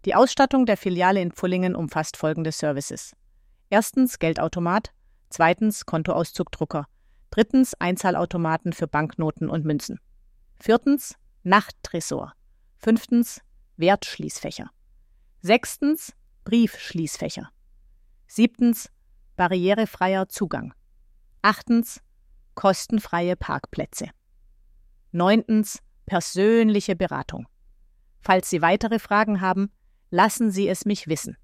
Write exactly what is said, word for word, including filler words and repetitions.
Die Ausstattung der Filiale in Pfullingen umfasst folgende Services. Erstens Geldautomat, zweitens Kontoauszugdrucker, drittens Einzahlautomaten für Banknoten und Münzen. Viertens Nachttresor, fünftens Wertschließfächer, sechstens Briefschließfächer, siebtens barrierefreier Zugang, achtens kostenfreie Parkplätze, neuntens persönliche Beratung. Falls Sie weitere Fragen haben, lassen Sie es mich wissen.